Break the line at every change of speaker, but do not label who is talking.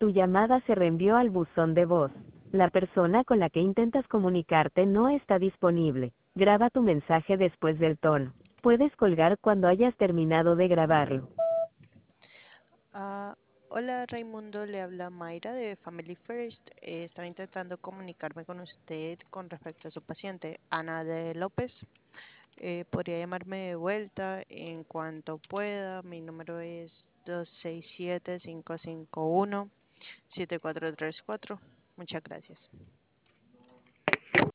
Tu llamada se reenvió al buzón de voz. La persona con la que intentas comunicarte no está disponible. Graba tu mensaje después del tono. Puedes colgar cuando hayas terminado de grabarlo.
Ah, hola Raimundo, le habla Mayra de Family First. Estaba intentando comunicarme con usted con respecto a su paciente, Ana de López. Podría llamarme de vuelta en cuanto pueda. Mi número es 267-551-7434. Muchas gracias.